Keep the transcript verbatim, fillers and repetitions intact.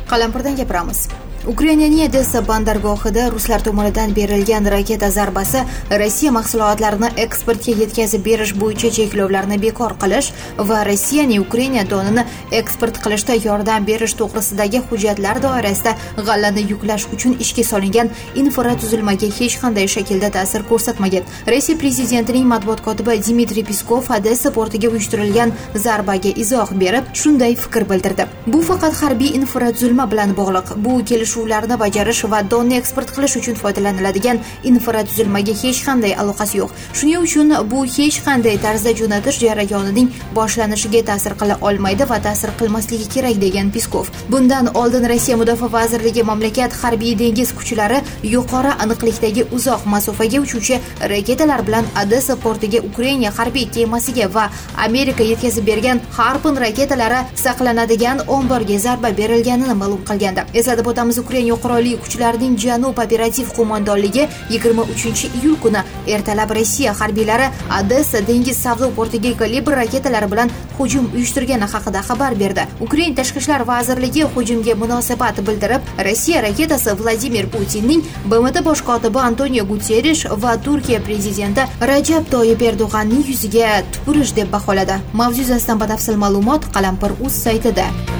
Qalampirdan gapiramiz. Ukrainaning Odessa bandargohida ruslar tomonidan berilgan raketa zarbasi Rossiya mahsulotlarini eksportga yetkazib berish bo'yicha cheklovlarni bekor qilish va Rossiyaning Ukraina donini eksport qilishda yordam berish to'g'risidagi hujjatlar doirasida g'allani yuklash uchun ishga solingan infratuzilmaga hech qanday shaklda ta'sir ko'rsatmagan. Rossiya prezidentining matbuot kotibi Dmitriy Peskov Odessa portiga uyushtirilgan zarbaga izoh berib, shunday fikr bildirdi. Bu faqat harbiy infratuzilma bilan bog'liq. Bu kelishuvlarni bajarish va donni eksport qilish uchun foydalaniladigan infratuzilmaga hech qanday aloqasi yo'q. Shuning uchun bu hech qanday tarzda jo'natish jarayonining boshlanishiga ta'sir qila olmaydi va ta'sir qilmasligi kerak degan Peskov. Bundan oldin Rossiya Mudofaa vazirligi mamlakat harbiy dengiz kuchlari yuqori aniqlikdagi uzoq masofaga uchuvchi raketalar bilan Odessa portiga Ukraina harbiy kemasiga va Amerika yetkazib bergan Harpun raketalari saqlanadigan omborga zarba berilganini ma'lum qilgandi. Eslatib o'tamiz, Ukraina qurolli kuchlarining Janub operativ qo'mondonligi yigirma uchinchi iyul kuni ertalab Rossiya harbiylari Odessa dengiz savdo portiga kalibr raketalari bilan hujum uyushtirgani haqida xabar berdi. Ukraina tashqi ishlar vazirligi hujumga munosabat bildirib, Rossiya raketasi Vladimir Putinning B M T bosh kotibi Antonio Guterres va Turkiya prezidenti Rajab Toyyib Erdo'g'anning yuziga tupurish deb baholadi. Mavzu yuzasidan batafsil ma'lumot Qalampir.uz saytida.